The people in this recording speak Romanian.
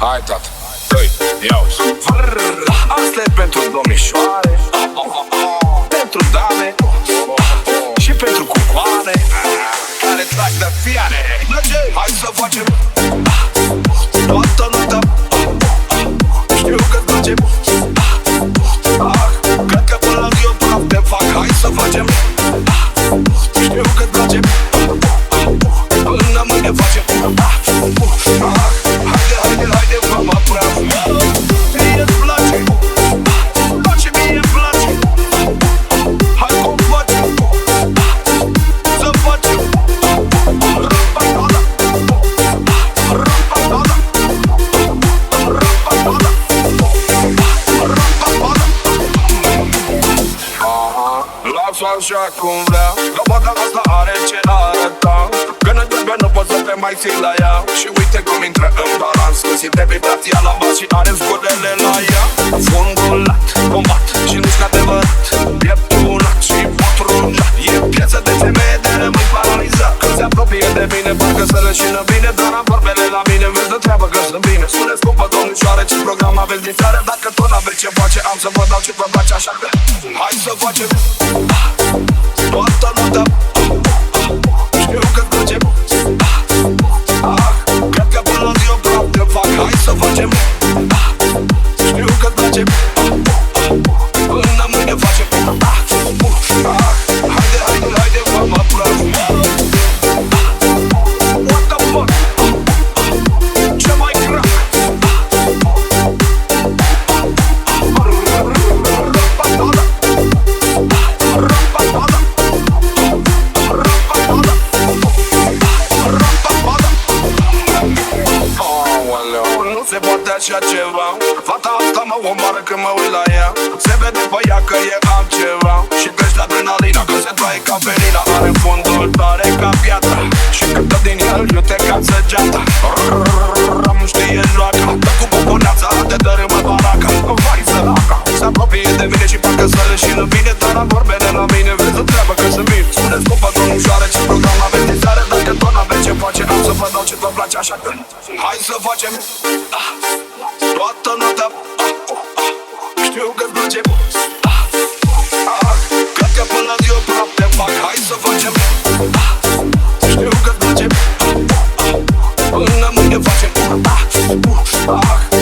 Hai, tată, dă-i, iau-ți. Asta e pentru domnișoare, pentru dame și pentru cucoane care trag de fiare. Hai să facem toată noaptea. Știu că-ți place. Cred că până la zi eu praf te fac. Hai să facem. Știu că-ți place. Până mâine facem. Haide, haide, haide, mama praf. Mie-ți place. Dar și mie-mi place. Hai cum facem. Să facem. Rămpatada. Rămpatada. Rămpatada. Rămpatada. Lasă așa cum vrea. Lopata asta are ce arăta. Când îți trebuie nu poți să te mai ții la ea. Și uite cum intră în balans. Când simte vibrația la bas și are zgodele la ea. Fundul lat, bombat și nu-ți adevărat. Pieptunat și putrunjat. E piesă de femeie de rămâi paralizat. Când se apropie de mine, parcă să leșină bine. Dar am vorbele la mine, vezi de treabă că sunt bine. Spune scumpă domnișoare, ce program aveți din seară. Dacă tot n-aveți ce face, am să vă dau ce vă place. Așa că hai să facem toată noaptea. Știu că-ți place. Cred că până la zi eu praf te fac. Hai să facem. Știu că-ți place. Până mâine facem. Haide, haide, haide, mama praf. What the fuck? Ce mai crack? Rămpatada. Rămpatada. Rămpatada. Rămpatada. Aoleu, nu se poate așa ceva. Fata asta mă omoară când mă uit la ea. Se vede pe ea că e altceva. Și crește adrenalina când se taie ca felina. Are fundul tare ca piatra. Și când dă din el iute ca săgeata. Nu știe joaca. Dă cu poponeața, te dărâmă baraca. Vai săraca. Se apropie de mine și parcă să leșină bine. Dar am vorbele la mine, vezi de treabă că sunt bine. Spune-ți cupă domnișoare, ce program aveți din seară. Dacă tot n-aveți ce face, am să vă dau ce vă place. Așa că hai să facem toată noaptea. Știu că-ți place. Cred că până la zi eu praf te fac. Hai să facem. Știu că-ți place. Până mâine facem.